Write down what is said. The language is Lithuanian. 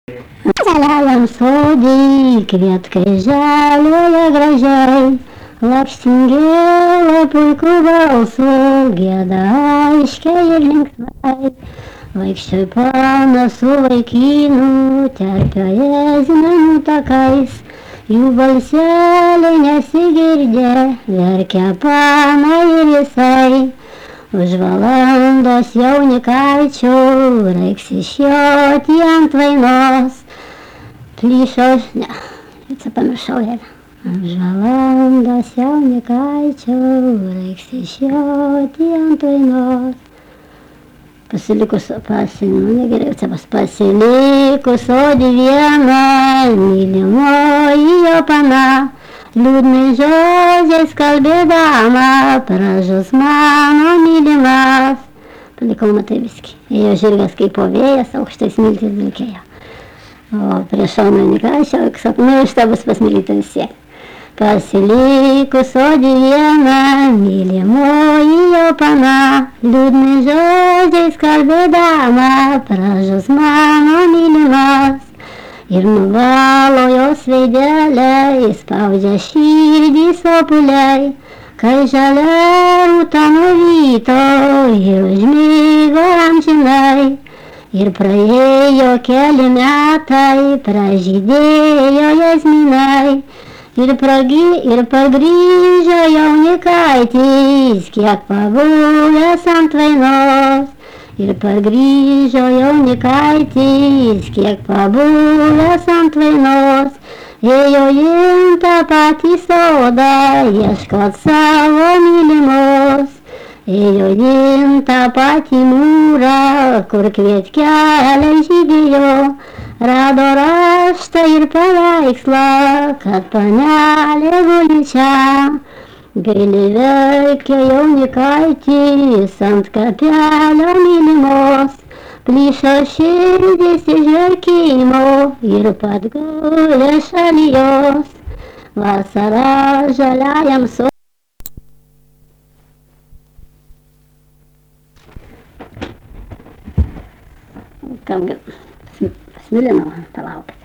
Žaliajam sodį kvietkai žalioje gražiai, lakštingėlė puikų balsų gieda aiškiai ir linksmai. Vaikščioj panasu vaikinų terpioje zmenų takais, jų balseliai nesigirdė, verkia pana ir jisai. Už valandos jaunikaičių reiks išjoti ant vainos. Plyšos, ne, pamiršau ją. Už valandos jaunikaičių reiks išjoti ant vainos. Pasilikus sodį vieną, mylimoji jo pana, liūdnai žodžiais kalbėdama, pražus mano mylimas. Palikau, matai, viskį. Ėjo žirgas kaip po vėjas, aukštais miltis vilkėjo. O prie šono jaunikaičio, sapnai iš bus pasmilyti visi. Pasilikus sodį vieną, mylimoji jo pana, liūdnai žodžiais kalbėdama, pražus mano mylimas. Ir nuvalo jos veidelę, įspaudžia širdį sopuliai, kai žalia rūta nuvyto ir užmigo amžinai. Ir praėjo keli metai, pražydėjo jazminai, ir pargrįžo jaunikaitis, kiek pabuvęs ant vainos. Ir pargrįžo jaunikaitis, kiek pabuvęs ant vainos. Ėjo į tą patį sodą, ieškot savo mylimos. Ėjo į tą patį mūrą, kur kvietkeliai žydėjo. Rado raštą ir paveikslą, kad panelė guli čia. Gaili verkė jaunikaitis ant kapelio mylimos, plyšo širdis iš verkimo ir pat gulė šalijos. Vasara žaliajam sodį. Kam pasmilinau, palauk.